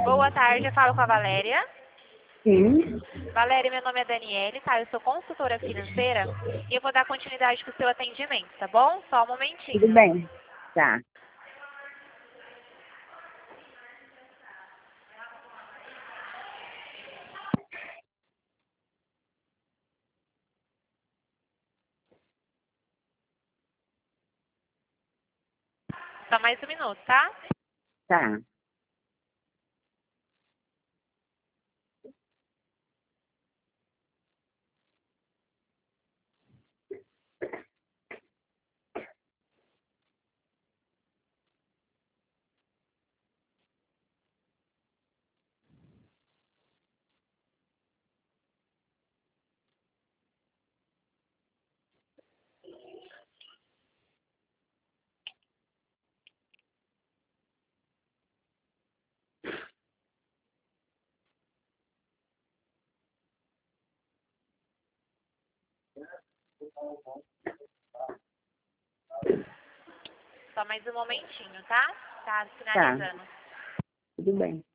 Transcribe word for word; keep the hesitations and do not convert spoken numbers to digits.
Boa tarde, eu falo com a Valéria. Sim. Valéria, meu nome é Daniele, tá? Eu sou consultora financeira e eu vou dar continuidade com o seu atendimento, tá bom? Só um momentinho. Tudo bem. Tá. Só mais um minuto, tá? Tá. Só mais um momentinho, tá? Tá Tá. finalizando. Tudo bem.